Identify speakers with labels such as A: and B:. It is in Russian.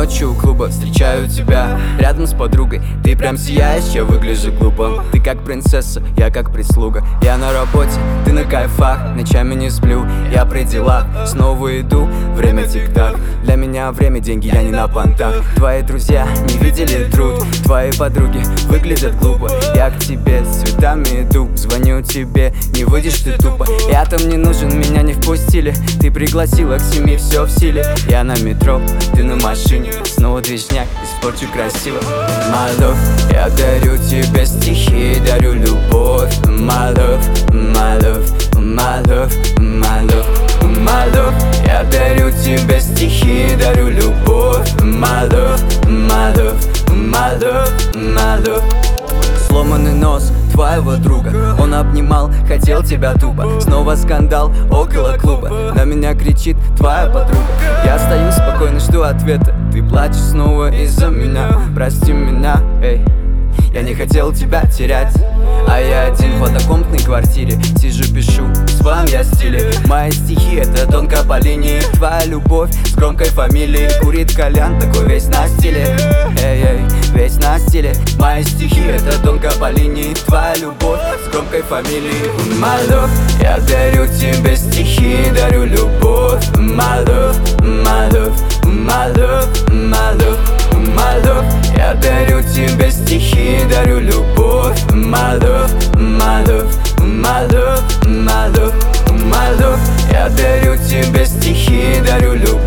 A: ночью у клуба встречаю тебя рядом с подругой. Ты прям сияешь, я выгляжу глупо. Ты как принцесса, я как прислуга. Я на работе, ты на кайфах. Ночами не сплю, я при делах. Снова иду, время тик-так. Для меня время деньги, я не на понтах. Твои друзья не видели труд. Твои подруги выглядят глупо. Я к тебе с цветами иду. Звоню тебе, не выйдешь ты тупо. Я там не нужен, меня не впустили. Ты пригласила к 7, все в силе. Я на метро, ты на машине. Снова движняк, испорчу красиво. My love, я дарю тебе стихи, дарю любовь. My love, my love, my love, my love, my love. Я дарю тебе стихи, дарю любовь. My love, my love, my love, my love. Сломанный нос твоего друга, он обнимал, хотел тебя тупо. Снова скандал около клуба, на меня кричит твоя подруга. Я стою спокойно, жду ответа. Ты плачешь снова из-за меня, прости меня, эй. Я не хотел тебя терять. А я один в однокомнатной квартире сижу, пишу в своем я стиле. Мои стихи это тонко по линии. Твоя любовь с громкой фамилией. Курит кальян, такой весь на стиле. Эй-эй, весь на стиле. Мои стихи это тонко по линии. Твоя любовь с громкой фамилией. My love, я дарю тебе стихи, дарю любовь. My love, my love, my love, my love, my love. Я дарю тебе стихи, дарю любовь. My love, my love, my love, my love, my love. Я дарю тебе стихи, дарю любовь.